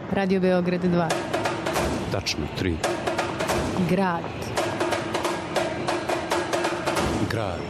Radio Beograd 2. Tačno, 3. Grad. Grad.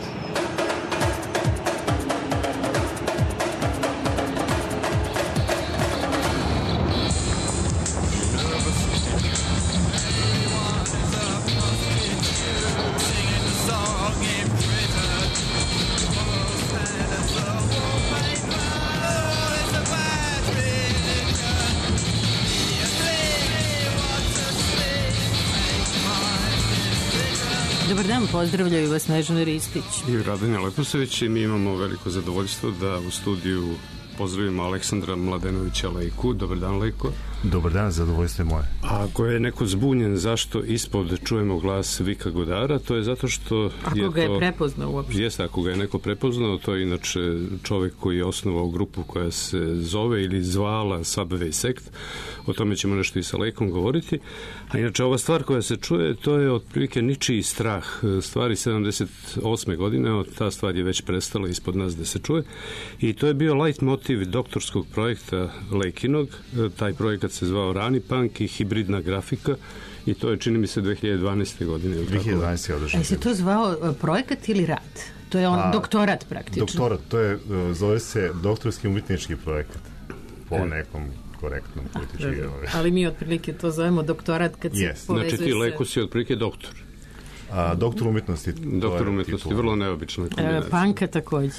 Dobar dan, pozdravljaju vas Snežana Ristić i Radanja Leposević i mi imamo veliko zadovoljstvo da u studiju pozdravimo Aleksandra Mladenovića Lejku. Dobar dan, Lejko. Dobar dan, zadovoljstvo je moje. A ako je neko zbunjen zašto ispod čujemo glas Vika Godara, to je zato što ako ga je prepoznao uopšte. Jeste, ako ga je neko prepoznao, to je inače čovek koji je osnovao grupu koja se zove ili zvala Subway Sect. O tome ćemo nešto i sa Lejkom govoriti. A inače, ova stvar koja se čuje, to je otprilike ničiji strah. Stvari 78. godine, ta stvar je već prestala ispod nas da se čuje. I to je bio light motiv doktorskog projekta Lejkinog. Taj projekat se zvao Rani punk i hibridna grafika i to je, čini mi se, 2012. godine. 2012. održan. Se to zvao projekat ili rad? To je on doktorat praktično. Doktorat, to je, zove se doktorski umjetnički projekat. Po nekom korektnom politički. Ali mi otprilike to zovemo doktorat kad se povezuje. Znači ti, Leko, si otprilike doktor. Doktor umjetnosti. Doktor umjetnosti, vrlo neobična kombinacija. Panka takođe.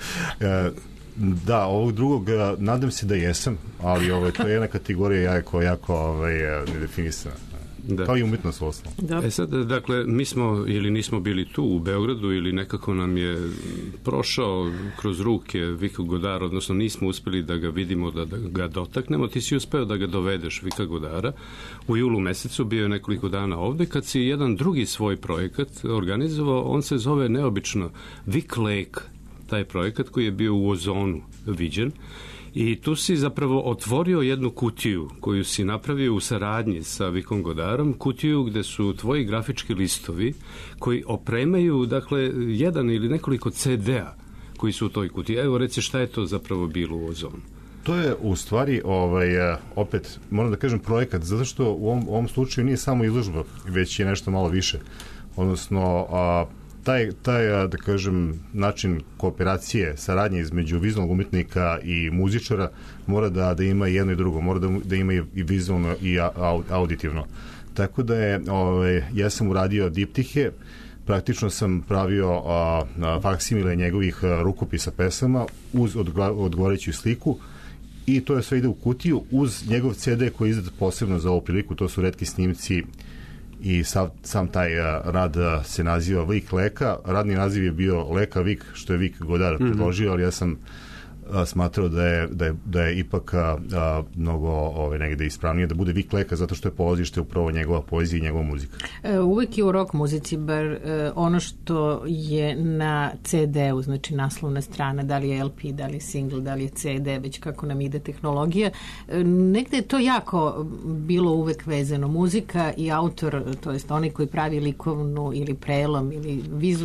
Da, ovog drugog nadam se da jesam, ali to je jedna kategorija jako nedefinisana. Da. Kao i umjetnost u osnovu. Sad, dakle, mi smo ili nismo bili tu u Beogradu ili nekako nam je prošao kroz ruke Vika Godara, odnosno nismo uspeli da ga vidimo, da ga dotaknemo. Ti si uspeo da ga dovedeš, Vika Godara. U julu mesecu bio je nekoliko dana ovde, kad si jedan drugi svoj projekat organizovao, on se zove neobično Vik Lake, taj projekat koji je bio u ozonu viđen. I tu si zapravo otvorio jednu kutiju koju si napravio u saradnji sa Vikom Godarom, kutiju gde su tvoji grafički listovi koji opremaju, dakle, jedan ili nekoliko CD-a koji su u toj kutiji. Evo, reci šta je to zapravo bilo u ozonu. To je u stvari, opet, moram da kažem projekat, zato što u ovom slučaju nije samo izložba, već je nešto malo više. Odnosno, taj, da kažem, način kooperacije, saradnje između vizualnog umjetnika i muzičara mora da ima jedno i drugo, mora da ima i vizualno i auditivno. Tako da ja sam uradio diptihe, praktično sam pravio faksimile njegovih rukopisa pesama uz odgovarajuću sliku i to je sve ide u kutiju uz njegov CD koji je izdat posebno za ovu priliku, to su retki snimci i sam taj rad se naziva Vik Leka. Radni naziv je bio Leka Vik, što je Vik Godar predložio, ali ja sam smatrao da je ipak mnogo negde ispravnije da bude Vik Leka, zato što je polazište upravo njegova poezija i njegova muzika. Uvek je u rock muzici, bar ono što je na CD-u, znači naslovna strana, da li je LP, da li je single, da li je CD, već kako nam ide tehnologija, negde je to jako bilo uvek vezano. Muzika i autor, to jest onaj koji pravi likovnu ili prelom ili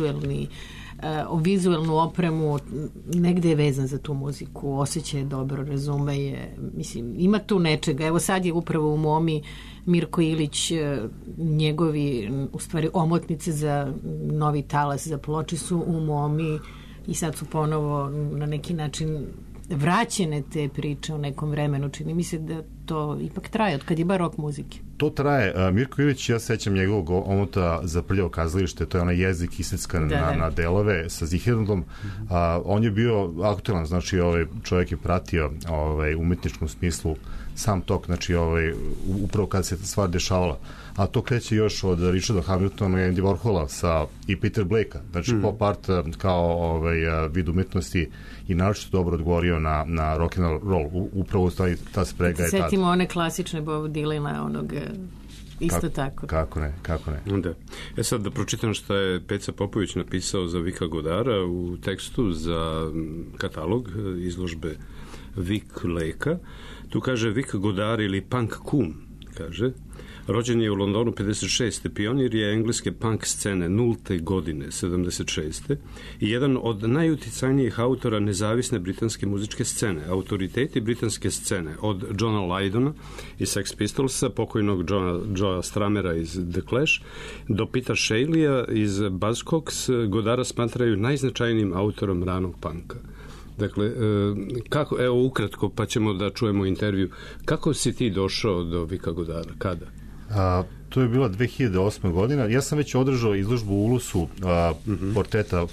vizuelnu opremu, negde je vezan za tu muziku, osjeća je dobro, razume je, mislim, ima tu nečega. Evo sad je upravo u Momi Mirko Ilić, njegovi, u stvari, omotnice za novi talas za ploče su u Momi i sad su ponovo na neki način vraćene te priče u nekom vremenu. Čini mi se da to ipak traje, od kad je bar rock muzike. To traje. Mirko Ilić, ja sećam njegovog omota za Prljavo kazalište, to je onaj jezik iseckan na delove sa Zihernudom. On je bio aktualan, znači čovjek je pratio u umetničkom smislu sam tok, znači upravo kad se stvar dešavala. A to kreće još od Richarda Hamiltona i Andy Warhola i Peter Blakea. Znači pop art kao vid umetnosti i naročito dobro odgovorio na rock and roll. Upravo ta sprega je tada. Setimo one klasične Bob Dylana, onog isto tako. Kako ne. Da. Sad da pročitam šta je Peca Popović napisao za Vika Godara u tekstu za katalog izložbe Vik Leka. Tu kaže Vik Godar ili Punk Kum, kaže: Rođen je u Londonu 56. Pionir je engleske punk scene 0. godine 76. i jedan od najuticajnijih autora nezavisne britanske muzičke scene. Autoriteti britanske scene od Johna Lydona iz Sex Pistolsa, pokojnog Joea Stramera iz The Clash, do Peter Shaleya iz Buzzcocks, Godara smatraju najznačajnijim autorom ranog punka. Dakle, kako, evo ukratko, pa ćemo da čujemo intervju. Kako si ti došao do Vika Godara? Kada? To je bila 2008. godina. Ja sam već održao izložbu u Ulusu portreta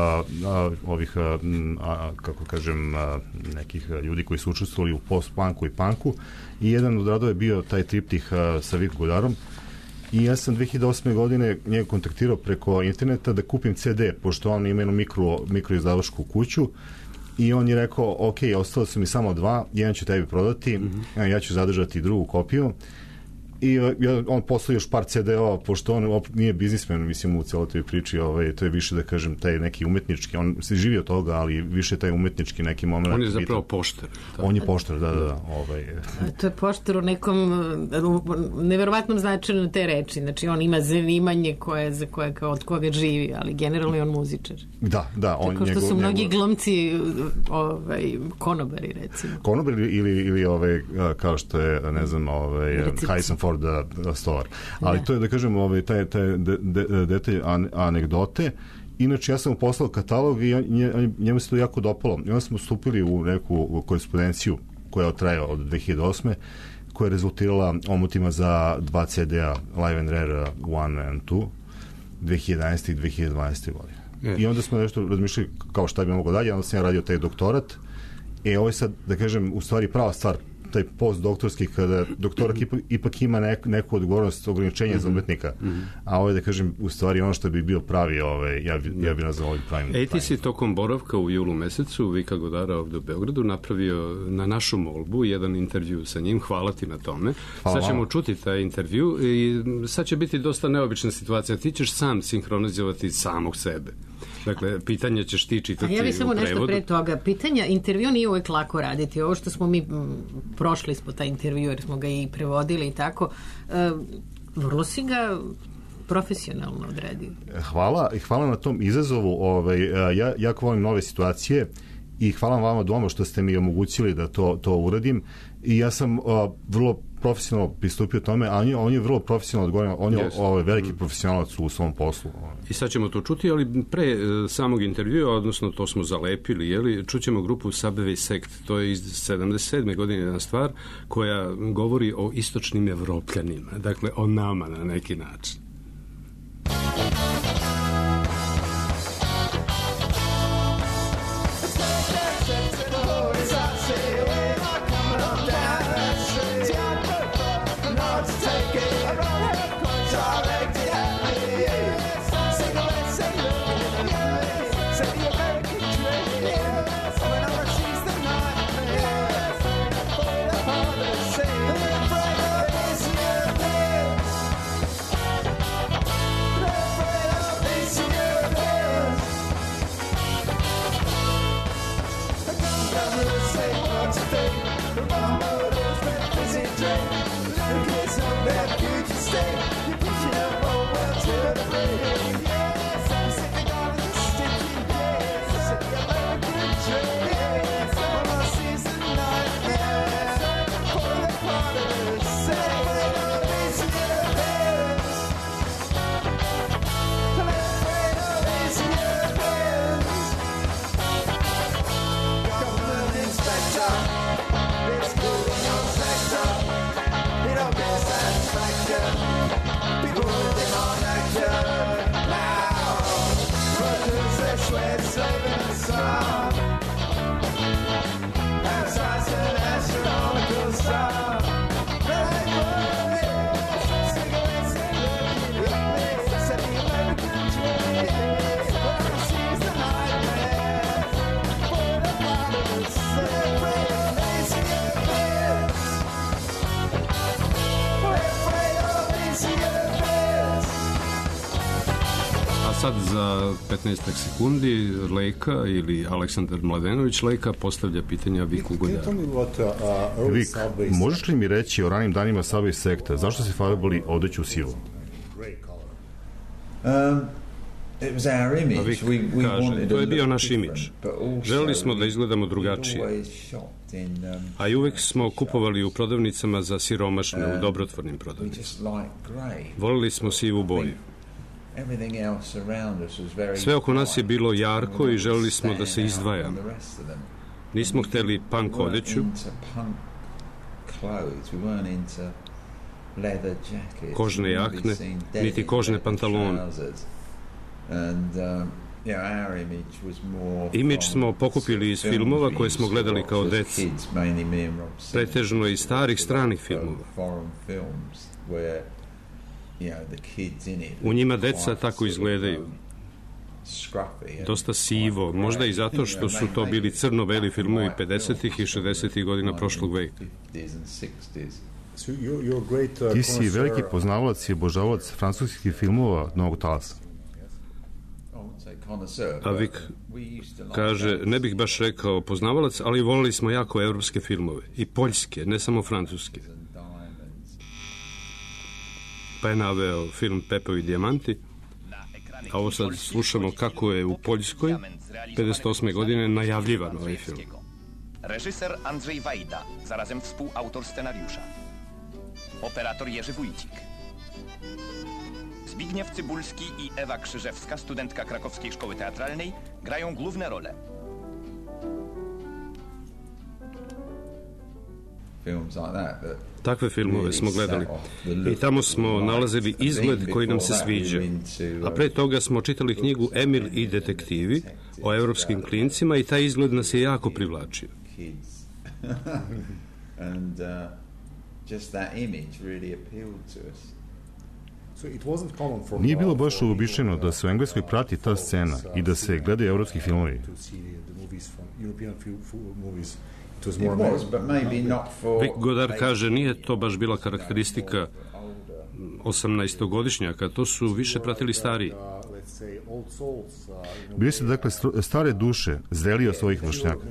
ovih, kako kažem, nekih ljudi koji su učestvovali u post-punku i punku. I jedan od radova je bio taj triptih sa Vikom Godarom. I ja sam 2008. godine njega kontaktirao preko interneta da kupim CD, pošto on ima jednu mikro izdavačku kuću. I on je rekao, ok, ostalo su mi samo 2, jedan ću tebi prodati, ja ću zadržati drugu kopiju. I on poslao još par CD-ova, pošto on nije biznismen, mislim, u celoj toj priči, to je više, da kažem, taj neki umetnički, on se živi od toga, ali više taj umetnički neki moment. On je zapravo poštar. On je poštar, da. To je poštar u nekom neverovatnom značenju te reči, znači on ima zanimanje od koga živi, ali generalno je on muzičar. Da. Tako što su mnogi glumci konobari, recimo. Konobari ili kao što je, ne znam, Harrison Ford Stolar. Ali to je, da kažem, taj detalj anegdote. Inače, ja sam mu poslao katalog i njemu se to jako dopalo. I onda smo stupili u neku korespondenciju koja je trajala od 2008. koja je rezultirala omotima za 2 CD-a Live and Rare 1 and 2 2011. i 2012. godine. I onda smo nešto razmišljali kao šta bi moglo dalje. Onda sam ja radio taj doktorat. Ovo je sad, da kažem, u stvari prava stvar, taj postdoktorski, kada doktorak ipak ima neku odgovornost, ograničenja za umetnika, a ovo je, da kažem, u stvari ono što bi bio pravi, ja bi nazvao ovim pravim. Ti si tokom boravka u julu mesecu Vika Godara ovde u Beogradu napravio na našu molbu jedan intervju sa njim, hvala ti na tome. Sad ćemo čuti taj intervju i sad će biti dosta neobična situacija, ti ćeš sam sinhronizovati samog sebe. Dakle, pitanje ćeš ti čitati u prevodu. A ja bih samo nešto pre toga. Intervju nije uvek lako raditi. Ovo što smo mi prošli smo taj intervju, jer smo ga i prevodili i tako, vrlo si ga profesionalno odradio. Hvala na tom izazovu. Ja jako volim nove situacije i hvala vama doma što ste mi omogućili da to uradim. I ja sam vrlo profesionalno pristupio tome, a on je vrlo profesionalno odgovorio, on je veliki profesionalac u svom poslu. I sad ćemo to čuti, ali pre samog intervjua, odnosno to smo zalepili, čućemo grupu Subway Sect, to je iz 77. godine jedna stvar koja govori o istočnim Evropljanima, dakle o nama na neki način. It's good in your sector. It don't get satisfaction. sad za 15 sekundi Leka ili Aleksandar Mladenović Leka postavlja pitanja Viku Godaru. Vik, možeš li mi reći o ranim danima Subway sekta, zašto se farbali odeću sivu? A Vik kaže, to je bio naš imidž. Želeli smo da izgledamo drugačije. A i uvek smo kupovali u prodavnicama za siromašne, u dobrotvornim prodavnicama. Volili smo sivu boju. Sve oko nas je bilo jarko i želeli smo da se izdvajamo. Nismo hteli punk odeću, kožne jakne, niti kožne pantalone. Imidž smo pokupili iz filmova koje smo gledali kao deca, pretežno iz starih stranih filmova. U njima deca tako izgledaju. Dosta sivo, možda i zato što su to bili crno-beli filmovi 50. i 60. godina prošlog veka. Ti si veliki poznavalac i obožavalac francuskih filmova Novog talasa. A Vik kaže, ne bih baš rekao poznavalac, ali volili smo jako evropske filmove. I poljske, ne samo francuske. Pa je naveo film Pepovi dijamanti, a ovo sad slušamo kako je u Poljskoj 58. godine najavljivan ovaj film. Reżyser Andrzej Wajda, zarazem współautor scenariusza. Operator Jerzy Wójcik. Zbigniew Cybulski i Ewa Krzyżewska, studentka Krakowskiej Szkoły Teatralnej, grają główne role. Takve filmove smo gledali i tamo smo nalazili izgled koji nam se sviđa. A pre toga smo čitali knjigu Emil i detektivi o evropskim klincima i taj izgled nas je jako privlačio. Nije bilo baš uobičajeno da se u Engleskoj prati ta scena i da se gledaju evropski filmovi. Vik Godard kaže, nije to baš bila karakteristika 18-godišnjaka, to su više pratili stariji. Bili ste, dakle, stare duše, zreli od svojih vršnjaka.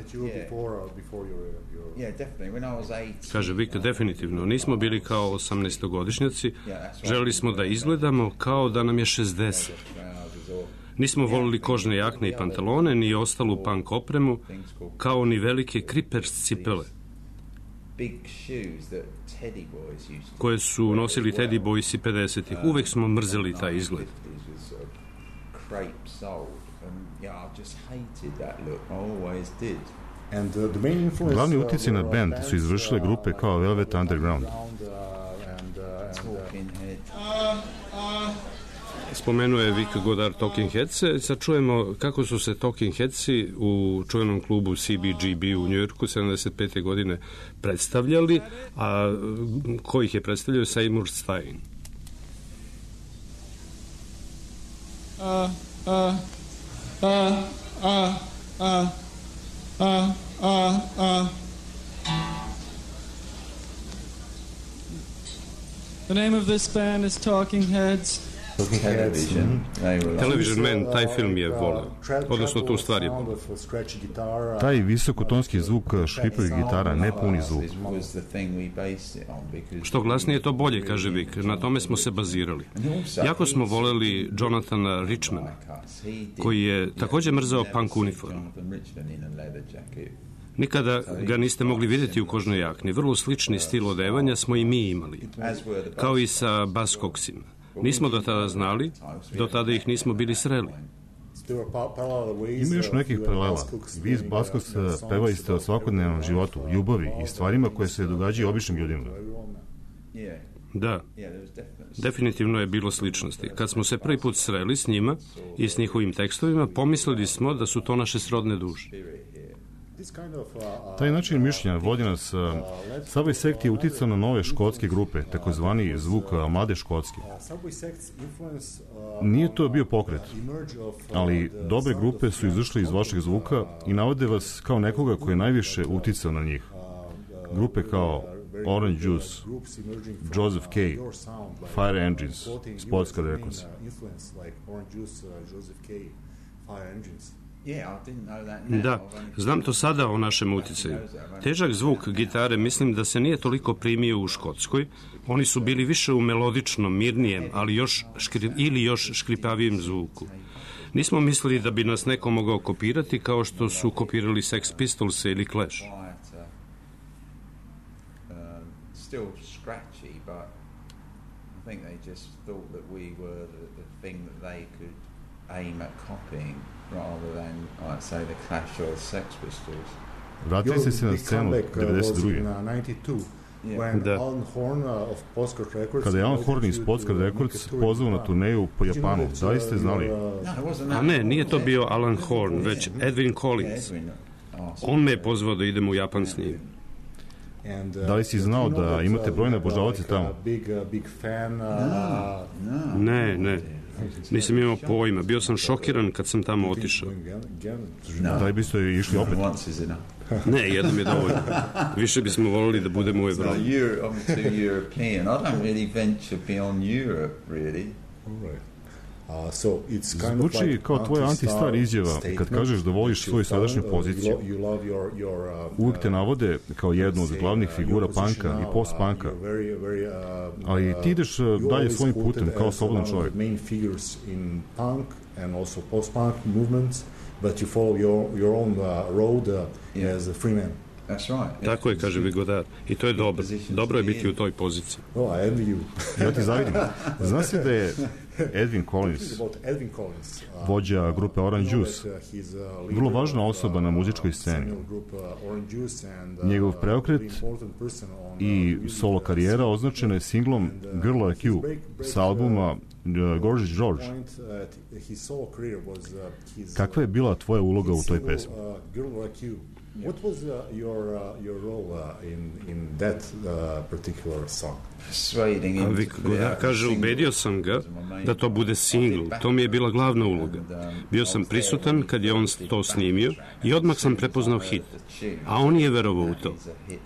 Kaže Vik, definitivno. Nismo bili kao 18-godišnjaci, želeli smo da izgledamo kao da nam je 60. Nismo volili kožne jakne i pantalone, ni ostalu punk opremu, kao ni velike Crippers cipele, koje su nosili Teddy Boysi 50-ih. Uvek smo mrzeli taj izgled. Glavni uticaj na band su izvršile grupe kao Velvet Underground. Spomenuo je Vik Godard Talking Headse. Sad čujemo kako su se Talking Headsi u čuvenom klubu CBGB u Njujorku 75. godine predstavljali, a ko ih je predstavljao? Seymour Stein. The name of this band is Talking Heads. Television Man, taj film je voleo, odnosno tu stvar je voleo. Taj visokotonski zvuk šripovih gitara, ne puni zvuk. Što glasnije, to bolje, kaže Vik. Na tome smo se bazirali. Jako smo voleli Jonathana Richmana, koji je takođe mrzao punk uniformu. Nikada ga niste mogli vidjeti u kožnoj jakni. Vrlo slični stil odevanja smo i mi imali, kao i sa Buzzcocksima. Nismo do tada znali, do tada ih nismo bili sreli. Ima još nekih paralela. Vi iz Buzzcocks pevali ste o svakodnevnom životu, ljubavi i stvarima koje se događaju običnim ljudima. Da, definitivno je bilo sličnosti. Kad smo se prvi put sreli s njima i s njihovim tekstovima, pomislili smo da su to naše srodne duše. Taj način mišljenja vodi nas. Subway sekt je uticao na nove škotske grupe, takozvani zvuk mlade škotske. Nije to bio pokret, ali dobre grupe su izašle iz vašeg zvuka i navode vas kao nekoga koji je najviše uticao na njih. Grupe kao Orange Juice, Joseph K, Fire Engines, Sportska Records. Da, znam to sada o našem uticaju. Težak zvuk gitare mislim da se nije toliko primio u Škotskoj. Oni su bili više u melodičnom, mirnijem, ali još škripavijem zvuku. Nismo mislili da bi nas neko mogao kopirati kao što su kopirali Sex Pistols ili Clash. Still scratchy, but I think they just thought that we were the thing that they could aim at copying rather than, like, say, the Clash or Sex Pistols. Vratili ste se na scenu 92. Kada je Alan Horn iz Sportska Records pozvao na turneju po Japanu, da li ste znali? A ne, nije to bio Alan Horn, već Edwin Collins. On me je pozvao da idemo u Japan s njim. Da li si znao da imate brojne obožavaoce tamo? Ne. Nisam imao pojma. Bio sam šokiran kad sam tamo otišao. Da li biste išli opet? Ne, jednom je dovoljno. Više bismo volili da budemo u Evropi. Zvuči kao tvoja anti-star izjava kad kažeš da voliš svoju sadašnju poziciju. Uvijek te navode kao jednu od glavnih figura punka i post-punka, ali ti ideš dalje svojim putem kao slobodan čovjek. But you follow your own road as a free man. Tako je, kaže Vigodar. I to je dobro. Dobro je biti u toj poziciji. Ja ti zavidim. Zna se da je Edwin Collins, vođa grupe Orange Juice, vrlo važna osoba na muzičkoj sceni. Njegov preokret i solo karijera označena je singlom Girl Like You sa albuma Gorgeous George. Kakva je bila tvoja uloga u toj pesmi? What was your role in that particular song? Vigodar kaže, ubedio sam ga da to bude singl. To mi je bila glavna uloga. Bio sam prisutan kad je on to snimio i odmah sam prepoznao hit. A on je verovao u to.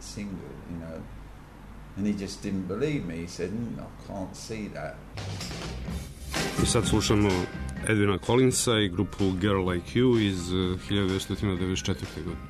I sad slušamo Edwina Collinsa i grupu Girl Like You iz 1994. godine.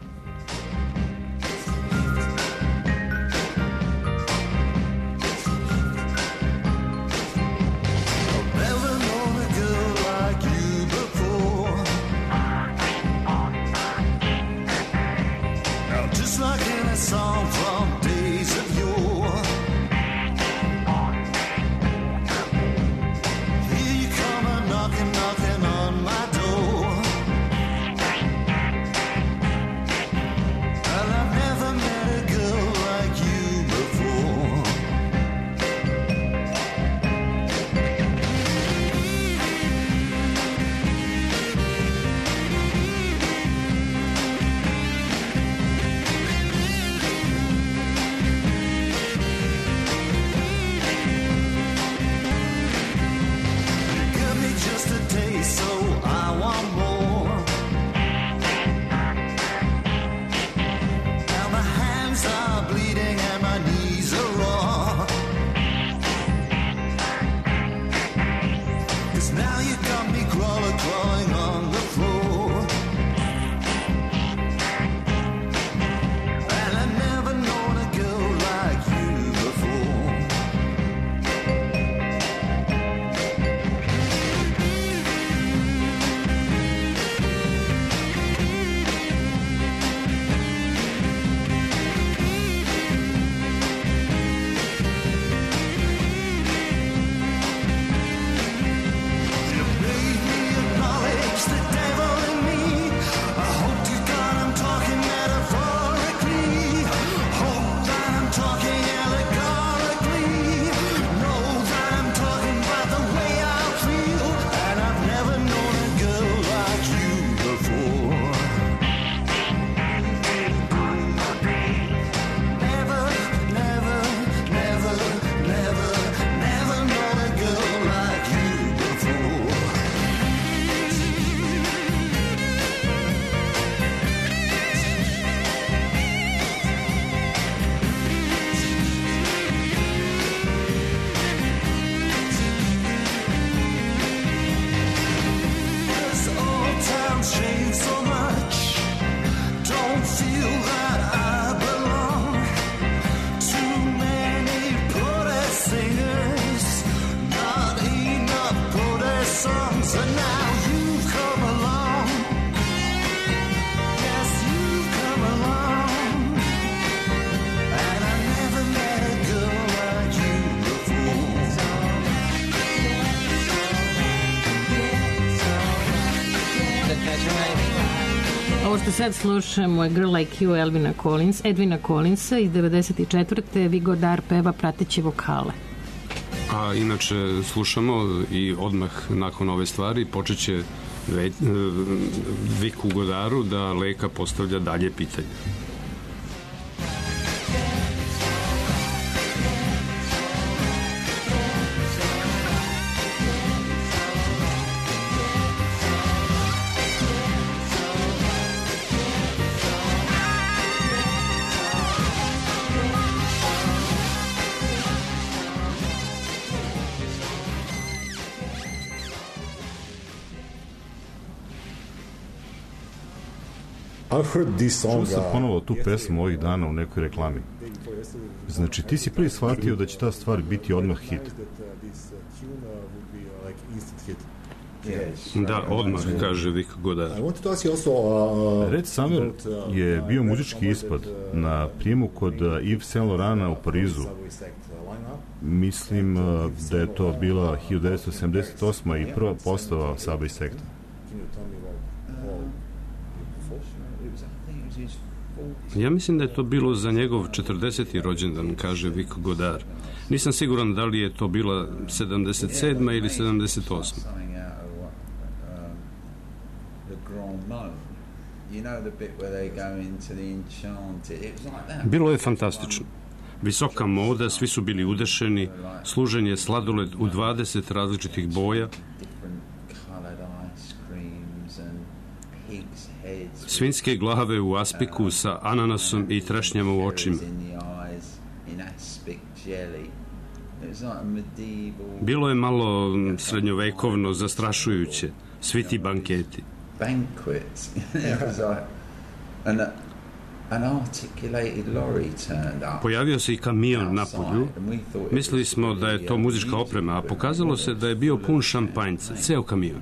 Ovo što sad slušamo je Girl Like You Edwina Collinsa iz 94. Vigodar peva prateće vokale. A inače slušamo i odmah nakon ove stvari počeće Vik u Godaru da Leka postavlja dalje pitanje. Čuo sam ponovo tu pesmu ovih dana u nekoj reklami. Znači, ti si prvi shvatio da će ta stvar biti odmah hit. Da, odmah, kaže Vik Godar. Red Summer je bio muzički ispad na prijemu kod Yves Saint Laurenta u Parizu. Mislim da je to bila 1978. i prva postava Subway sekta. Ja mislim da je to bilo za njegov 40. rođendan, kaže Vik Godar. Nisam siguran da li je to bila 77. ili 78. Bilo je fantastično. Visoka moda, svi su bili udešeni, služen je sladoled u 20 različitih boja, svinjske glave u aspiku sa ananasom i trešnjama u očima. Bilo je malo srednjovekovno, zastrašujuće, svi ti banketi. Pojavio se i kamion na polju. Mislili smo da je to muzička oprema, a pokazalo se da je bio pun šampanjca, ceo kamion.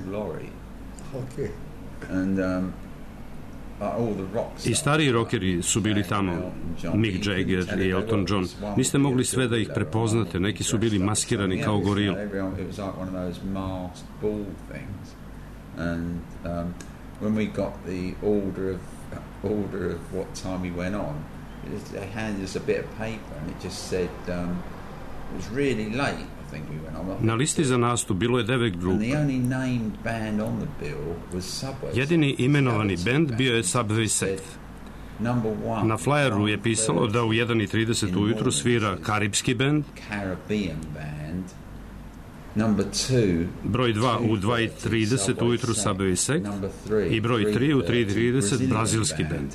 I stariji rockeri su bili tamo, Mick Jagger i Elton John. Niste mogli sve da ih prepoznate, neki su bili maskirani kao goril. When we got the order of what time we went on, they handed us a bit of paper and it just said it was really late. Na listi za nastup bilo je 9 grupa. Jedini imenovani bend bio je Subway Sect. Na flyeru je pisalo da u 1:30 ujutru svira karibski bend, broj 2 u 2:30 ujutru Subway Sect i broj 3 u 3:30 brazilski bend.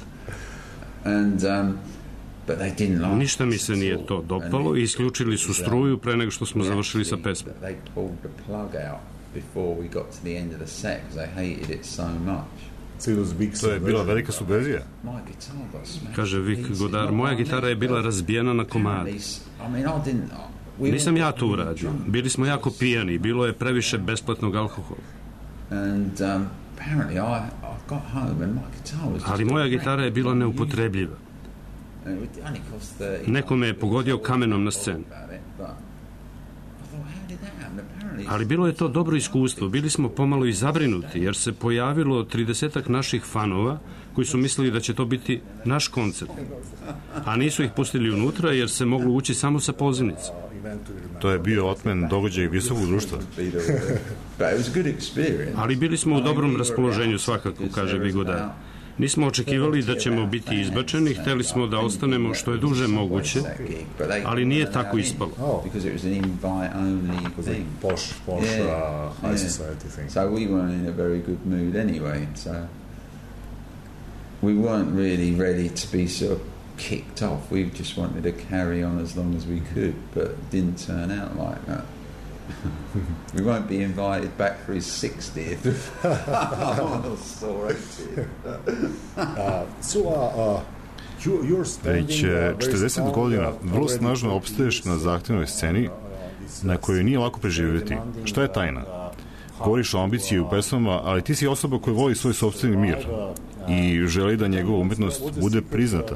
Ništa mi se nije to dopalo i isključili su struju pre nego što smo završili sa pesmom. To je bila velika subverzija. Kaže Vik Godar, moja gitara je bila razbijena na komade. Nisam ja to uradio. Bili smo jako pijani, bilo je previše besplatnog alkohola. Ali moja gitara je bila neupotrebljiva. Neko me je pogodio kamenom na scenu. Ali bilo je to dobro iskustvo. Bili smo pomalo i zabrinuti, jer se pojavilo 30-ak naših fanova koji su mislili da će to biti naš koncert. A nisu ih pustili unutra jer se moglo ući samo sa pozivnice. To je bio otmen događaj visokog društva. Ali bili smo u dobrom raspoloženju svakako, kaže Vik Godar. Nismo očekivali da ćemo biti izbačeni, hteli smo da ostanemo što je duže moguće, ali nije tako ispalo. We weren't really ready to be sort of kicked off. We just wanted to carry on as long as we could, but it didn't turn out like that. We won't be invited back for his 60th. Već 40 godina vrlo snažno opstaješ na zahtevnoj sceni na kojoj nije lako preživjeti. Šta je tajna? Govoriš o ambiciji u pesmama, ali ti si osoba koja voli svoj sopstveni mir i želi da njegova umetnost bude priznata.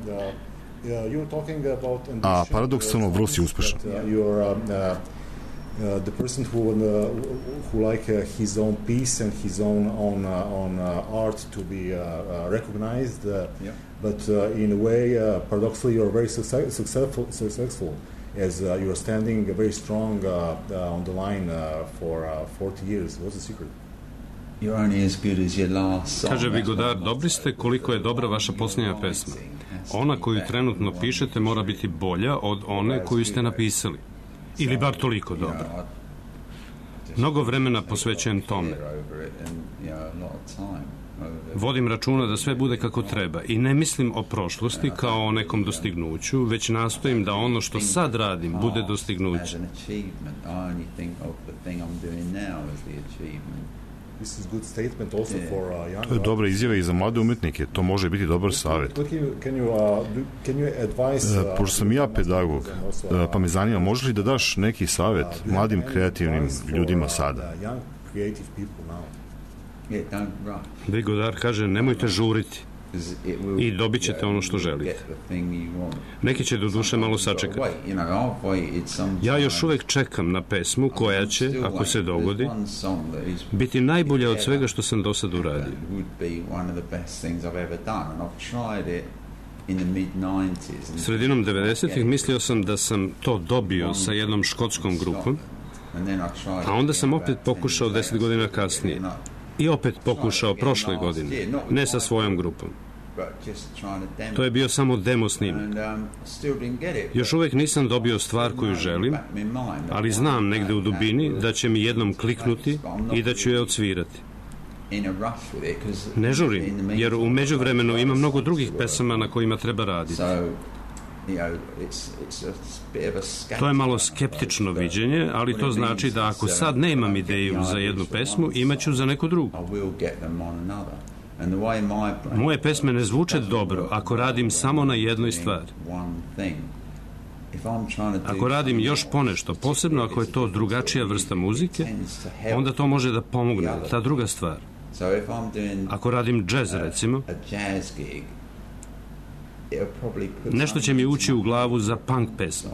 A paradoksalno vrlo si uspešan. the person who like his own piece and his own art to be recognized, but in a way, paradoxically, you're very successful as you're standing very strong on the line for 40 years. What's the secret? You're only as good as your last song. Kaže Vigodar, dobri ste koliko je dobra vaša posljednja pesma. Ona koju trenutno pišete mora biti bolja od one koju ste napisali. Ili bar toliko dobra. Mnogo vremena posvećujem tome. Vodim računa da sve bude kako treba i ne mislim o prošlosti kao o nekom dostignuću, već nastojim da ono što sad radim bude dostignuće. To je dobra izjava i za mlade umetnike. To može biti dobar savjet. Pošto sam ja pedagog, pa me zanima, može li da daš neki savjet mladim kreativnim ljudima sada? Vigodar kaže, nemojte žuriti i dobit ćete ono što želite. Neki će do duše malo sačekati. Ja još uvek čekam na pesmu koja će, ako se dogodi, biti najbolja od svega što sam do sad uradio. Sredinom 90-ih mislio sam da sam to dobio sa jednom škotskom grupom, a onda sam opet pokušao 10 godina kasnije. I opet pokušao prošle godine, ne sa svojom grupom. To je bio samo demo snimak. Još uvek nisam dobio stvar koju želim, ali znam negde u dubini da će mi jednom kliknuti i da ću je odsvirati. Ne žurim, jer u međuvremenu ima mnogo drugih pesama na kojima treba raditi. To je malo skeptično viđenje, ali to znači da ako sad nemam ideju za jednu pesmu, imaću za neku drugu. Moje pesme ne zvuče dobro ako radim samo na jednoj stvari. Ako radim još ponešto, posebno ako je to drugačija vrsta muzike, onda to može da pomogne, ta druga stvar. Ako radim džez, recimo, nešto će mi ući u glavu za punk pesmu.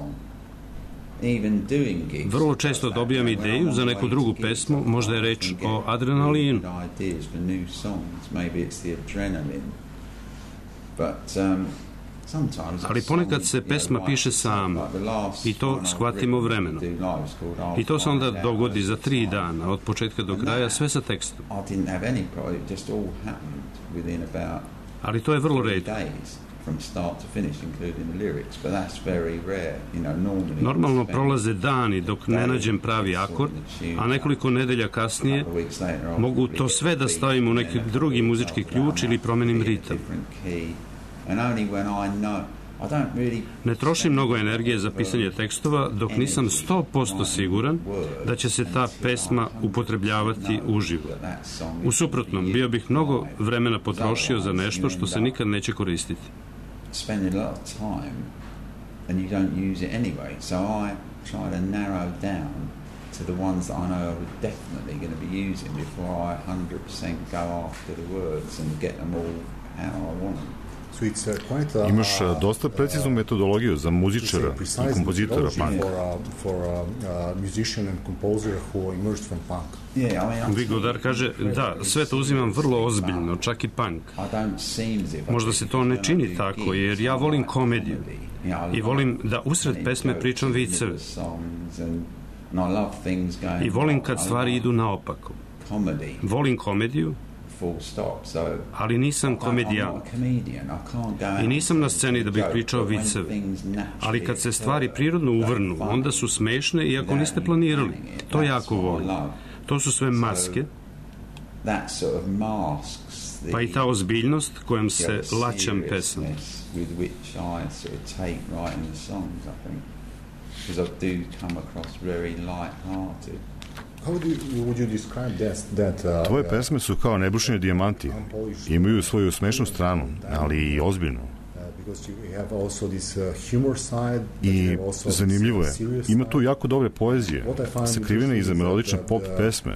Vrlo često dobijam ideju za neku drugu pesmu, možda je reč o adrenalinu. Ali ponekad se pesma piše sama i to shvatimo vremenom. I to se onda dogodi za 3 dana, od početka do kraja, sve sa tekstom. Ali to je vrlo retko. Normalno prolaze dani dok ne nađem pravi akord, a nekoliko nedelja kasnije mogu to sve da stavim u neki drugi muzički ključ ili promenim ritam. Ne trošim mnogo energije za pisanje tekstova dok nisam 100% siguran da će se ta pesma upotrebljavati uživo. U suprotnom, bio bih mnogo vremena potrošio za nešto što se nikad neće koristiti. Spend a lot of time and you don't use it anyway. So I try to narrow down to the ones that I know I'm definitely going to be using before I 100% go after the words and get them all how I want them. Imaš dosta preciznu metodologiju za muzičara i kompozitora punka. Vigodar kaže, da, sve to uzimam vrlo ozbiljno, čak i punk. Možda se to ne čini tako, jer ja volim komediju i volim da usred pesme pričam viceve. I volim kad stvari idu naopako. Volim komediju, ali nisam komedijan. I nisam na sceni da bih pričao viceve. Ali kad se stvari prirodno uvrnu, onda su smešne iako niste planirali. To jako volim. To su sve maske, pa i ta ozbiljnost kojom se laćam pesam. Tvoje pesme su kao nebrušeni dijamanti. Imaju svoju smešnu stranu, ali i ozbiljnu. I zanimljivo je, ima tu jako dobre poezije, sakrivene iza melodične pop pesme.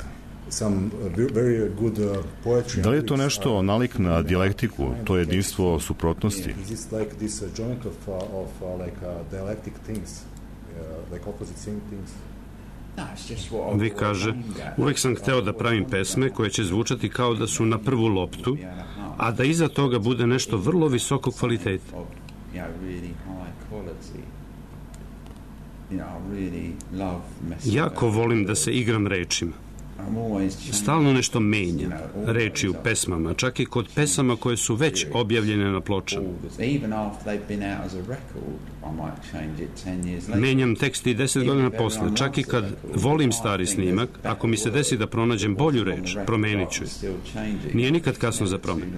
Da li je to nešto nalik na dijalektiku, to jedinstvo suprotnosti? Vic kaže, uvek sam hteo da pravim pesme koje će zvučati kao da su na prvu loptu, a da iza toga bude nešto vrlo visokog kvaliteta. Jako volim da se igram rečima. Stalno nešto menjam, reči u pesmama, čak i kod pesama koje su već objavljene na pločama. Menjam tekst i 10 godina posle, čak i kad volim stari snimak, ako mi se desi da pronađem bolju reč, promenit ću je. Nije nikad kasno za promenu.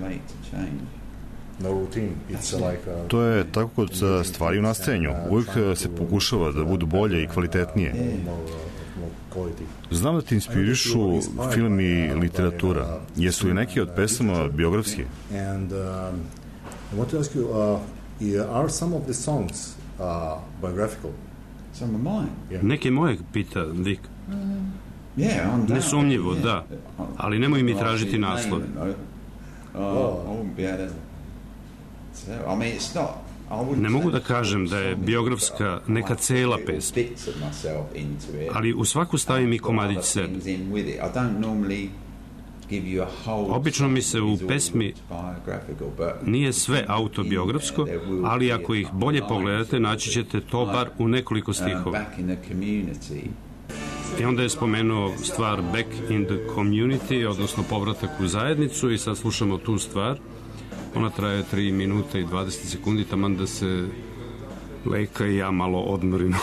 To je tako kod stvari u nastajanju. Uvijek se pokušava da budu bolje i kvalitetnije. Znam da te inspirišu film i literatura. Jesu li neki od pesama biografski? Neke moje, pita Vic. Nesumnjivo, da. Ali nemoj mi tražiti naslove. Ne mogu da kažem da je biografska neka cela pesma, ali u svaku stavim i komadić sebe. Obično mi se u pesmi nije sve autobiografsko, ali ako ih bolje pogledate, naći ćete to bar u nekoliko stihova. I onda je spomenuo stvar Back in the Community, odnosno povratak u zajednicu, i sad slušamo tu stvar. Ona traje 3 minuta i 20 sekundi, taman da se Lejka i ja malo odmorimo.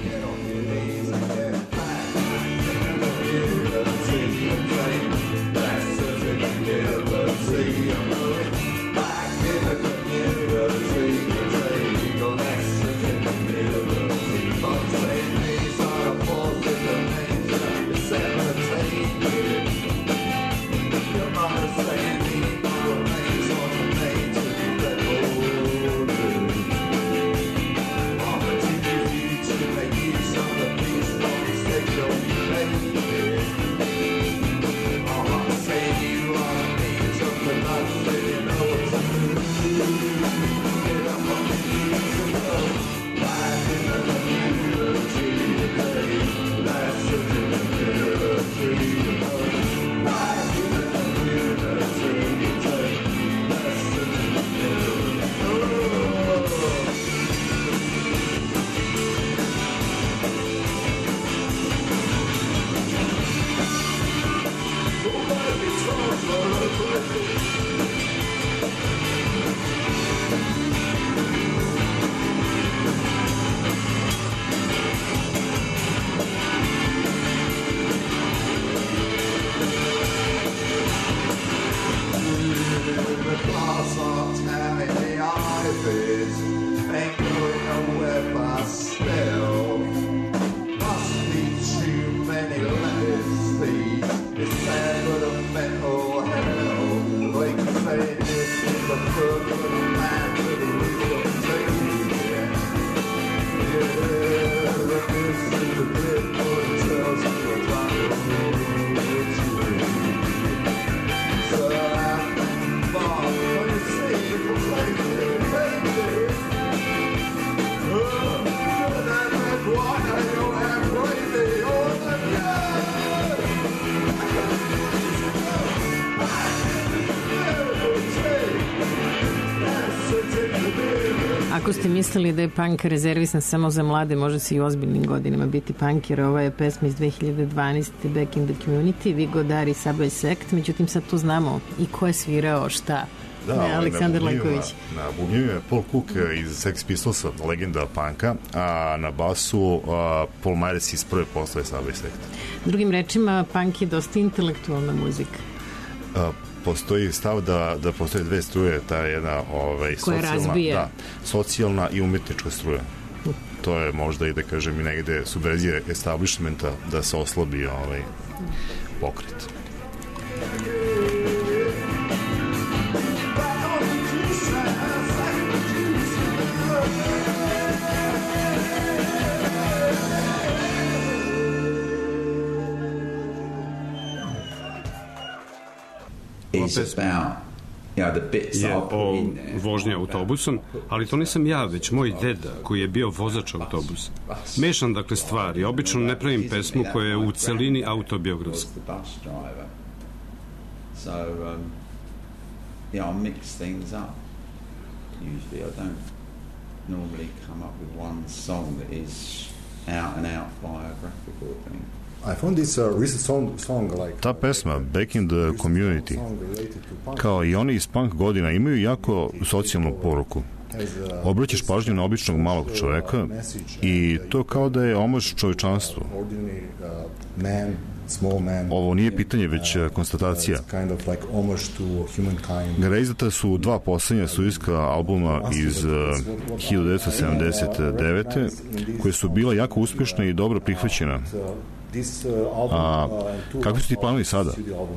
Ako ste mislili da je punk rezervisan samo za mlade, može se i u ozbiljnim godinama biti punk, jer ova je pesma iz 2012. Back in the Community, Vic Godard i Subway Sect, međutim sad tu znamo i ko je svirao šta. Da, Aleksandar Lajković. Na bubnju je Paul Cook iz Sex Pistolsa, legenda punka, a na basu Paul Myers iz prve postave Subway Sect. Drugim rečima, punk je dosta intelektualna muzika. Postoji stav da postoje dve struje, ta jedna socijalna i umetnička struja. To je možda i da kažem i negde subverzija establishmenta da se oslabi pokret. Is about je o vožnji autobusom, ali to nisam ja, već moj deda koji je bio vozač autobusa. Mešam dakle stvari, obično ne pravim pesmu koja je u celini autobiografska. So, I mix things up. Usually I don't normally come up with one song that is out and out biographical thing. I found this recent song like Ta pesma, Back in the Community, kao i oni iz punk godina, imaju jako socijalnu poruku. Obraćaš pažnju na običnog malog čoveka i to kao da je omaž čovečanstvu. Ovo nije pitanje, već konstatacija. Izdata su dva poslednja studijska albuma iz 1979. koje su bila jako uspešna i dobro prihvaćena. A kakvi su ti planovi sada?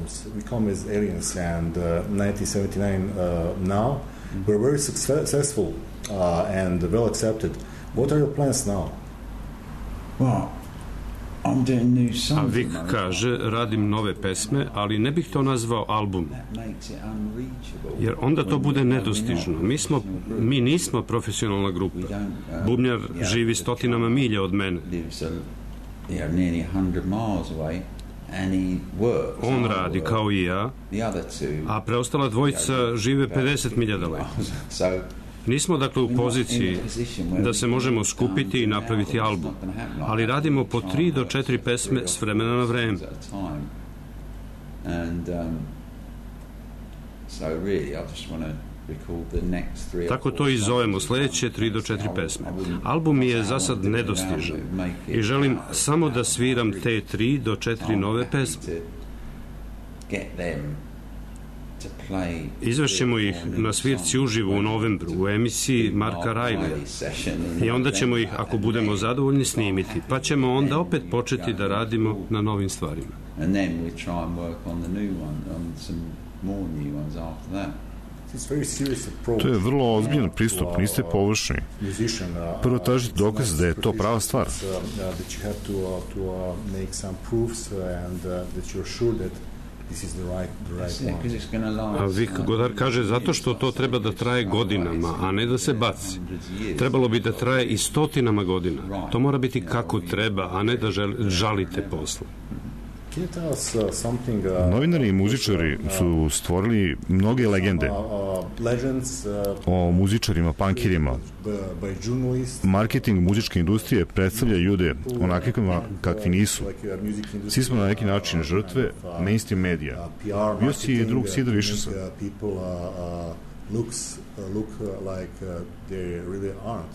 We're very successful and well accepted. What are your plans now? Well, I'm doing new songs. A Vic kaže, radim nove pesme, ali ne bih to nazvao album. Jer onda to bude nedostižno. Mi nismo profesionalna grupa. Bubnjar živi stotinama milja od mene. On radi kao i ja, a preostala dvojica žive 50 milja daleko. Nismo dakle u poziciji da se možemo skupiti i napraviti album, ali radimo po 3 do 4 pesme s vremena na vreme. Tako to i zovemo, sledeće 3 do 4 pesme. Album mi je za sad nedostižan i želim samo da sviram te 3 do 4 nove pesme. Izvešćemo ih na svirci uživo u novembru u emisiji Marka Rajlija i onda ćemo ih, ako budemo zadovoljni, snimiti, pa ćemo onda opet početi da radimo na novim stvarima. To je vrlo ozbiljan pristup, niste površni. Prvo tražite dokaz da je to prava stvar. A Vic Godard kaže zato što to treba da traje godinama, a ne da se baci. Trebalo bi da traje i stotinama godina. To mora biti kako treba, a ne da žalite posle. Novinari i muzičari su stvorili mnoge legende o muzičarima, punkirima. Marketing muzičke industrije predstavlja ljude onakvima kakvi nisu. Svi smo na neki način žrtve mainstream medija. Bio si i drug Sid Vicious'a. Look like they really aren't.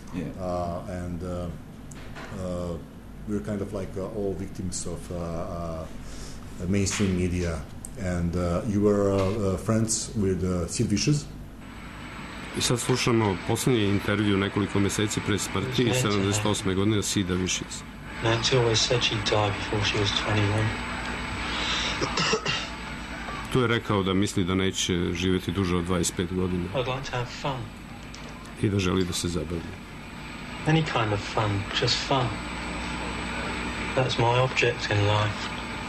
We're kind of like all victims of mainstream media. And you were friends with Sid Vicious. I sad slušamo poslednji intervju nekoliko meseci pre smrti 78. godine Sida Vicious. Nancy always said she'd die before she was 21. Tu je rekao da misli da neće živjeti duže od 25 godina. I'd like to have fun. I da želi da se zabavi. Any kind of fun, just fun. That's my object in life.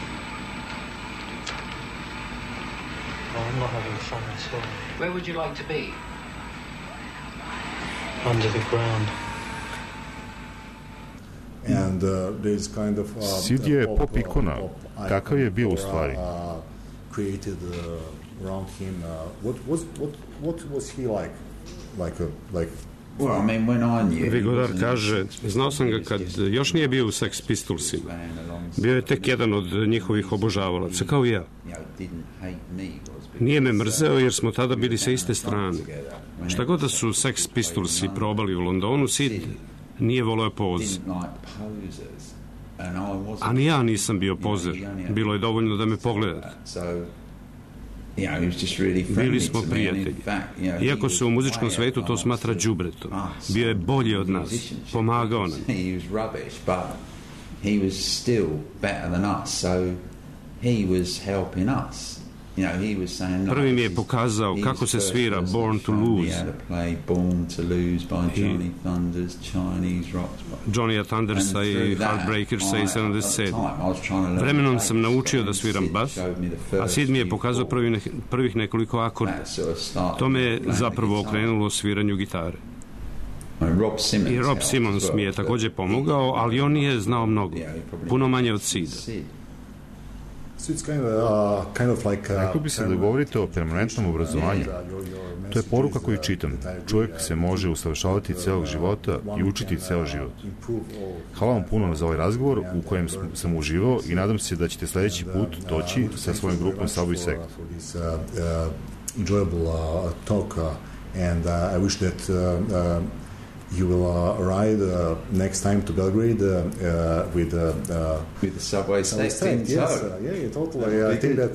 No, I'm not having fun at all. Where would you like to be? Under the ground. And there's kind of Sid je pop ikona. Kakav je bio u stvari? Created around him. What was he like? Like Vic Godard kaže, znao sam ga kad još nije bio u Sex Pistolsima. Bio je tek jedan od njihovih obožavalaca, kao i ja. Nije me mrzeo jer smo tada bili sa iste strane. Šta god da su Sex Pistolsi probali u Londonu, Sid nije voleo poz. A ni ja nisam bio pozer. Bilo je dovoljno da me pogledate. Bili smo prijatelji. Iako se u muzičkom svetu to smatra đubretom. Bio je bolji od nas. Pomagao nam. Prvi mi je pokazao kako se svira Born to Lose. Johnny Thundersa i Heartbreakersa i 77. Vremenom sam naučio da sviram bas, a Sid mi je pokazao prvih nekoliko akorda. To me je zapravo okrenulo sviranju gitare. I Rob Simmons mi je također pomogao, ali on nije znao mnogo, puno manje od Sida. Rekao bi se da govorite o permanentnom obrazovanju. To je poruka koju čitam. Čovjek se može usavršavati celog života i učiti ceo život. Hvala vam puno za ovaj razgovor u kojem sam uživao i nadam se da ćete sljedeći put doći sa svojom grupom Subway Sect. And I wish that you will ride next time to Belgrade with the Subway Sect. Yes, yeah, totally. I think that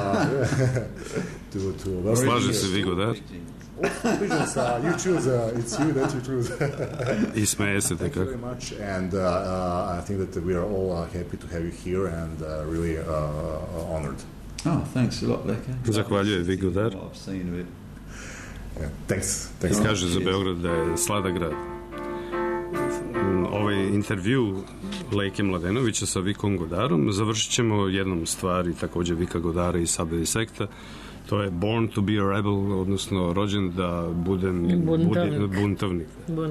to Slaže se Vigo Dar. You choose. It's you that you choose. I smeje se tako. Thank you very much, and I think that we are all happy to have you here and really honored. Oh, thanks a lot, Leka. Zahvaljuje Vigo Dar. I've seen it. Thanks. Kaže za Beograd da je sladak grad. Ovaj intervju Leke Mladenovića sa Vikom Godarom završit ćemo jednom stvari također Vika Godara i Subway Secta. To je Born to be a Rebel, odnosno rođen da budem buntovnik.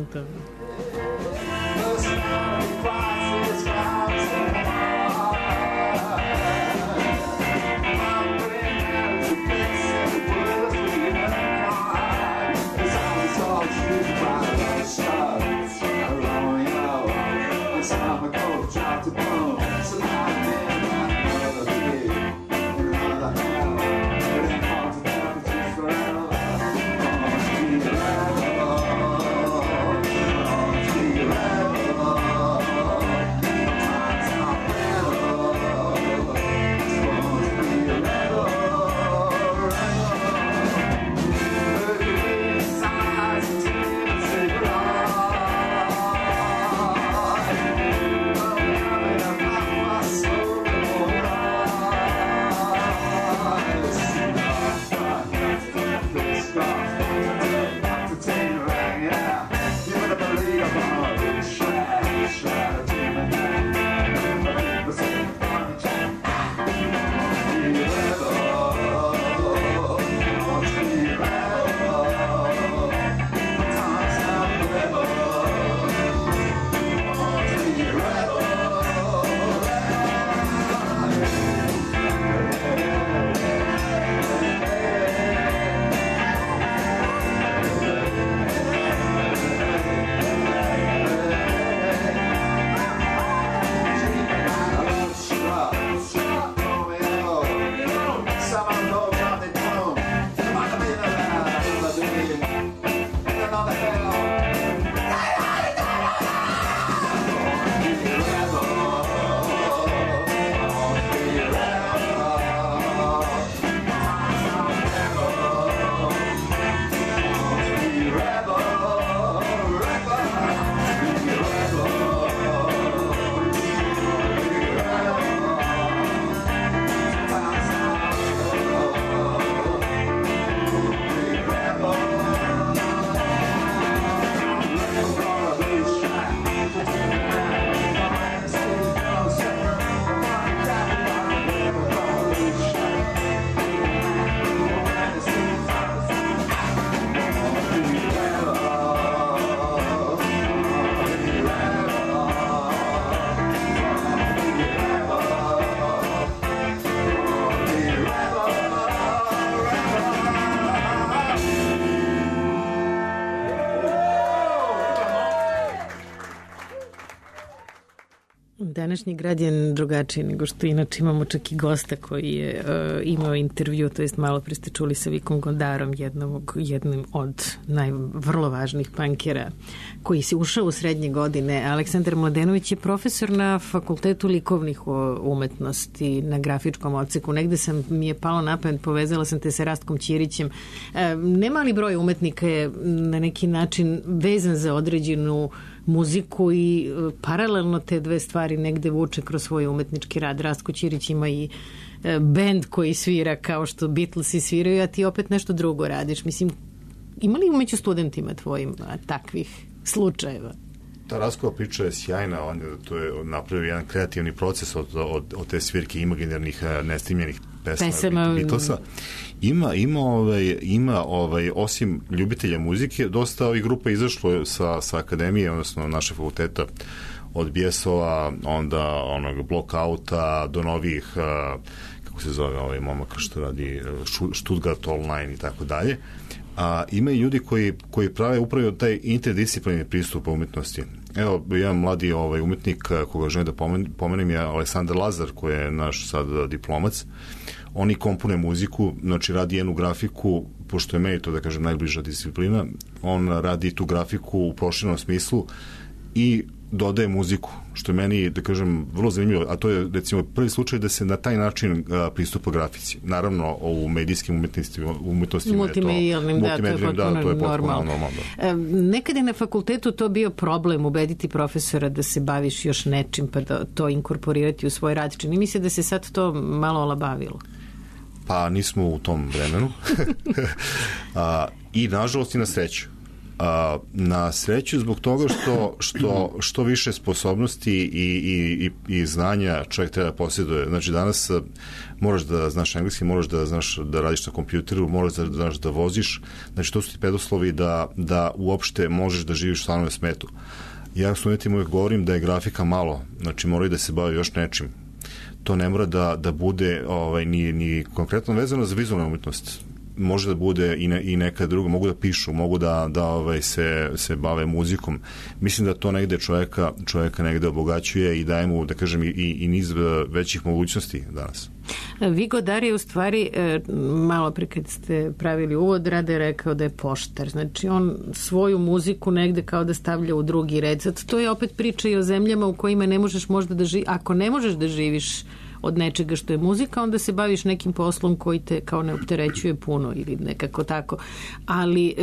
Današnji grad je drugačiji nego što inače imamo, čak i gosta koji je imao intervju, to jest malo pre ste čuli sa Vikom Godarom, jednim od vrlo važnih pankera koji se ušao u srednje godine. Aleksandar Mladenović je profesor na Fakultetu likovnih umetnosti na grafičkom odseku. Negde mi je palo na pamet, povezala sam te sa Rastkom Ćirićem. Nemali broj umetnika je na neki način vezan za određenu muziku i paralelno te dve stvari negde vuče kroz svoj umetnički rad. Rastko Ćirić ima i bend koji svira kao što Beatlesi sviraju, a ti opet nešto drugo radiš. Mislim, ima li među studentima tvojim takvih slučajeva? Ta Rastkova priča je sjajna, to je napravio jedan kreativni proces od te svirke imaginarnih, nestimljenih pesama Beatlesa. Ima osim ljubitelja muzike, dosta ovih grupa izašlo sa akademije, odnosno naše fakulteta, od Bijesova, onda onog Blockouta, do novih, kako se zove ovaj momak što radi Stuttgart Online i tako dalje. A ima i ljudi koji prave upravo taj interdisciplinarni pristup umetnosti. Evo, jedan mladi umetnik koga želim da pomenem je Aleksandar Lazar, koji je naš sad diplomac. On i kompone muziku, znači radi jednu grafiku, pošto je meni to, da kažem, najbliža disciplina, on radi tu grafiku u proširenom smislu i dodaje muziku, što je meni, da kažem, vrlo zanimljivo, a to je, recimo, prvi slučaj da se na taj način pristupa grafici. Naravno, u medijskim umetnostima multimedijalnim, to je potpuno normalno. Nekad je na fakultetu to bio problem ubediti profesora da se baviš još nečim, pa da to inkorporirati u svoj rad. Čini mi se da se sad to malo olabavilo. Pa nismo u tom vremenu. I nažalost i na sreću. Na sreću zbog toga što više sposobnosti i znanja čovjek treba da posjeduje. Znači danas moraš da znaš engleski, moraš da znaš da radiš na kompjuteru, moraš da znaš da voziš. Znači to su ti preduslovi da uopšte možeš da živiš stvarno na smetu. Ja studentima uvijek govorim da je grafika malo, znači moraju da se bave još nečim. To ne mora da bude ni konkretno vezano za vizualnu umetnost. Može da bude i neka druga, mogu da pišu, mogu da se bave muzikom. Mislim da to negde čoveka negde obogaćuje i daje mu, da kažem, i niz većih mogućnosti danas. Vigo Dar je u stvari, malo pre kad ste pravili uvod, Rade rekao da je poštar. Znači on svoju muziku negde kao da stavlja u drugi red. Sad to je opet priča i o zemljama u kojima ne možeš možda da živiš. Ako ne možeš da živiš od nečega što je muzika, onda se baviš nekim poslom koji te kao ne opterećuje puno ili nekako tako. Ali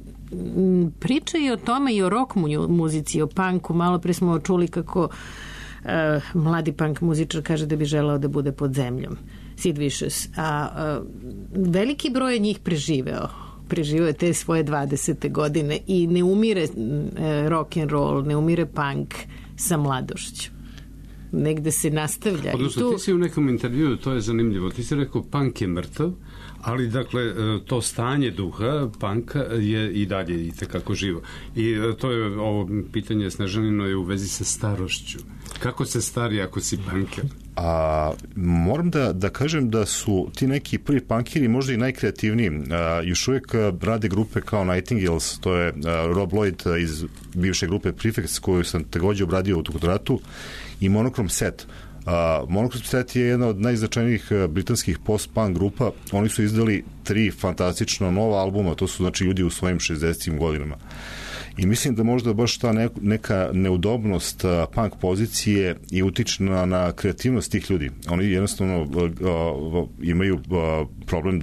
priča i o tome i o rock muzici, o punku. Malo pre smo čuli kako mladi punk muzičar kaže da bi želeo da bude pod zemljom. Sid Vicious. A veliki broj njih preživeo je te svoje 20. godine i ne umire rock and roll, ne umire punk sa mladošću. Negde se nastavlja. Odnosno, ti si u nekom intervjuu, to je zanimljivo, ti si rekao punk je mrtav, ali dakle to stanje duha punka je i dalje itekako živo. I to je ovo pitanje Snežanino je u vezi sa starošću. Kako se stari ako si punker? Moram da kažem da su ti neki prvi punkeri možda i najkreativniji. Još uvijek rade grupe kao Nightingales, to je Rob Lloyd iz bivše grupe Prefects, koju sam takođe obradio u doktoratu, i Monochrome Set. Monochrome Set je jedna od najznačajnijih britanskih post-punk grupa. Oni su izdali 3 fantastično nova albuma, to su znači ljudi u svojim 60. godinama. I mislim da možda baš ta neka neudobnost punk pozicije i utiče na kreativnost tih ljudi. Oni jednostavno imaju problem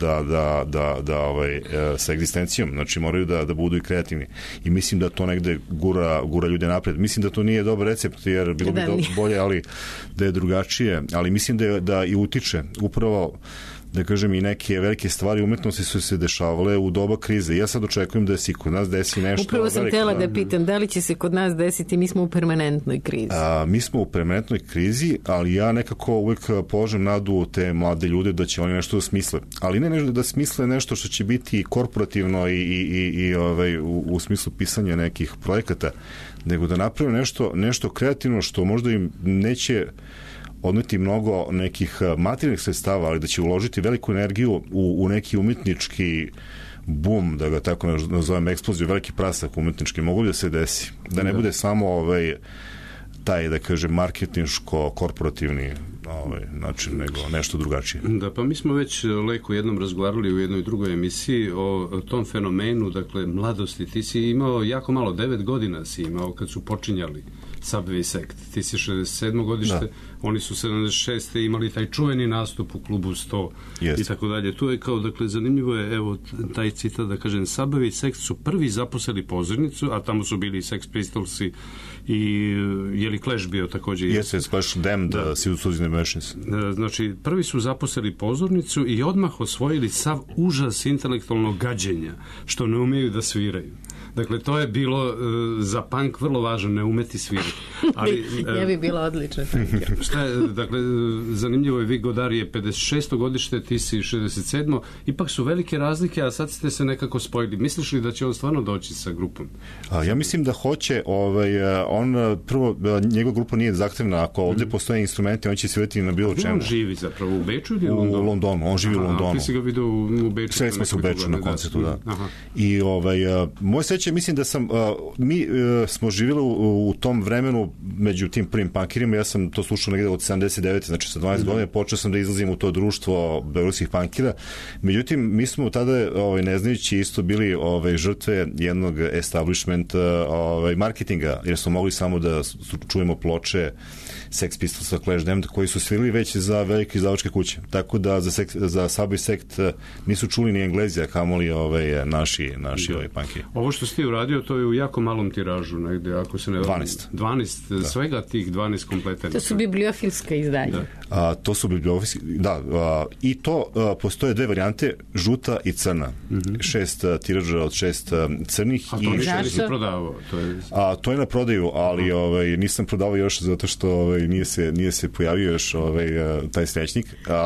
sa egzistencijom, znači moraju da budu i kreativni. I mislim da to negde gura ljude napred. Mislim da to nije dobar recept, jer bilo bi bolje, ali da je drugačije. Ali mislim da i utiče upravo, da kažem, i neke velike stvari umetnosti su se dešavale u doba krize. Ja sad očekujem da se kod nas desi nešto. Upravo sam htjela da pitam, da li će se kod nas desiti, mi smo u permanentnoj krizi. Mi smo u permanentnoj krizi, ali ja nekako uvijek položem nadu te mlade ljude da će oni nešto da smisle. Ali ne nešto da smisle nešto što će biti korporativno i u smislu pisanja nekih projekata, nego da naprave nešto kreativno što možda im neće odneti mnogo nekih materijalnih sredstava, ali da će uložiti veliku energiju u neki umetnički bum, da ga tako nazovem, eksploziju, veliki prasak umetnički, mogu da se desi. Da ne bude samo taj, da kažem, marketinško-korporativni način, nego nešto drugačije. Da, pa mi smo već leko jednom razgovarali u jednoj drugoj emisiji o tom fenomenu, dakle, mladosti. Ti si imao jako malo, 9 godina si imao kad su počinjali Subway Sect. Ti si 67. godište, oni su 76. imali taj čuveni nastup u klubu 100 i tako dalje. Tu je kao, dakle, zanimljivo je, evo, taj citat da kažem, Subway Sect su prvi zaposlili pozornicu, a tamo su bili Sex Pistolsi i je li Clash bio takođe? Jeste, Clash, Damned, Suicide Machines. Znači, prvi su zaposlili pozornicu i odmah osvojili sav užas intelektualnog gađenja, što ne umeju da sviraju. Dakle, to je bilo za punk vrlo važno, ne umeti svirati. Ali, ja bi bila odlična. Šta je, dakle, zanimljivo je, Vic Godard je 56. godište, ti si 67. Ipak su velike razlike, a sad ste se nekako spojili. Misliš li da će on stvarno doći sa grupom? Ja mislim da hoće. On, prvo, njegova grupa nije zahtevna. Ako ovde postoje instrumenti, on će svirati na bilo čemu. On živi zapravo u Beču ili u Londonu? U Londonu, on živi u Londonu. Ti si ga vidio u Beču? Sve smo se u Beču na koncertu, da. I moje seće, mislim da mi smo živjeli u tom vremenu među tim prvim punkirima. Ja sam to slušao negde od 79. Znači sa 12 godina počeo sam da izlazim u to društvo beogradskih punkira. Međutim, mi smo tada, ne znajući, isto bili žrtve jednog establishment marketinga, jer smo mogli samo da čujemo ploče Sex Pistolsa, Clash, Damned, koji su svirali već za velike izdavačke kuće. Tako da za Subway Sect nisu čuli ni Englezi, a kamoli naši punkiri. Ovo što si ti uradio, to je u jako malom tiražu, negde, ako se ne... 12, svega tih 12 kompleta. To su bibliofilska izdanja. To su bibliofilska, i to postoje dve varijante, žuta i crna. 6 tiraža od 6 crnih. A to ništa nisi prodavao? To je na prodaju, ali nisam prodavao još zato što nije se pojavio još taj srećnik.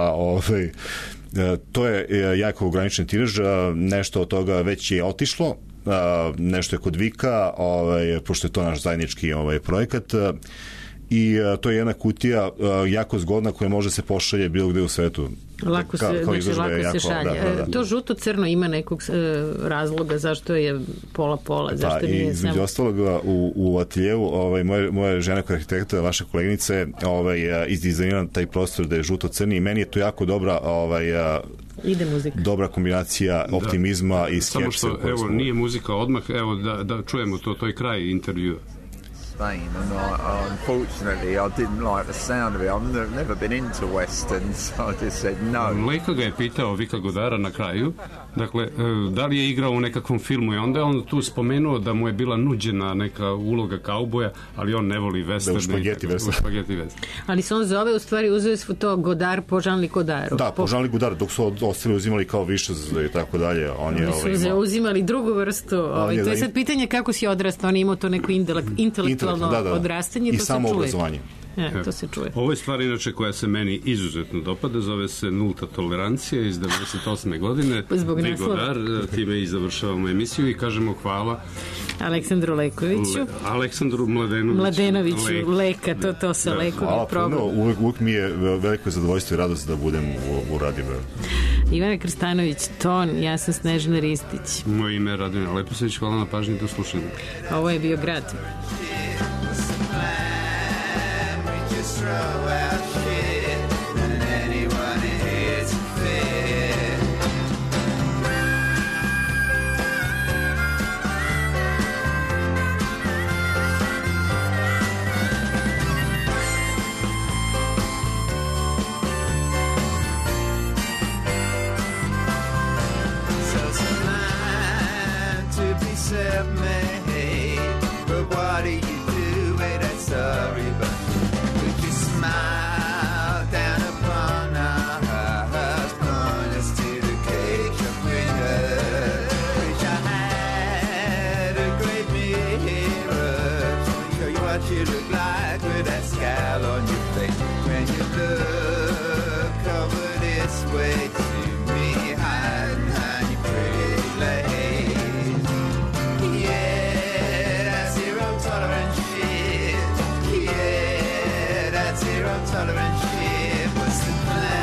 To je jako ograničen tiraž, nešto od toga već je otišlo, nešto je kod Vika, pošto je to naš zajednički projekat, i to je jedna kutija jako zgodna koja može se pošalje bilo gde u svetu. Lako se šalje. To žuto-crno ima nekog razloga zašto je pola-pola, zašto nije između ostaloga u ateljevu moja žena koja je arhitekta, vaša koleginica, izdizajnirala taj prostor da je žuto-crni i meni je to jako dobra ide muzika. Dobra kombinacija optimizma i skeča. Samo što, evo, nije muzika odmah, evo da čujemo to je kraj intervjua. Spain, and unfortunately I didn't like the sound of it. I've never been into westerns, so I just said no. Leka ga je pitao, Vika Godara, na kraju, dakle, da li je igrao u nekakvom filmu, i onda je on tu spomenuo da mu je bila nuđena neka uloga kauboja, ali on ne voli western. Špageti western. Ali se on zove, u stvari, uzeo su to Godard po Jean-Luc Godardu. Da, po Jean-Luc Godardu, dok su ostali uzimali kao više i tako dalje. Oni su uzimali drugu vrstu. To je sad pitanje kako si odrastao, on je imao to neko intelektualno odrastanje. I samo obrazovanje. To se čuje. Ovo je stvar inače koja se meni izuzetno dopada, zove se Nulta tolerancija iz 98. godine. Vik Godard, time i završavamo emisiju i kažemo hvala Aleksandru Lekoviću. Aleksandru Mladenoviću. Leka, to sa Lekom je problem. Uvijek mi je veliko zadovoljstvo i radost da budem u radiju. Ivana Krstanović, ton, ja sam Snežana Ristić. Moje ime je Radovina Leposavić, hvala na pažnji, do slušanja. Ovo je bio Grad. Throw out shit and anyone here's fair. So some to be self-made, but what do you do with that sorry but smile down upon us, point us to the cage of winter. Wish I had a great mirror to show you what you look like with that scowl on your face. When you look over this way to me, hiding behind your pretty legs. Yeah, that's zero tolerance shit. Yeah, zero tolerance shit. What's the plan?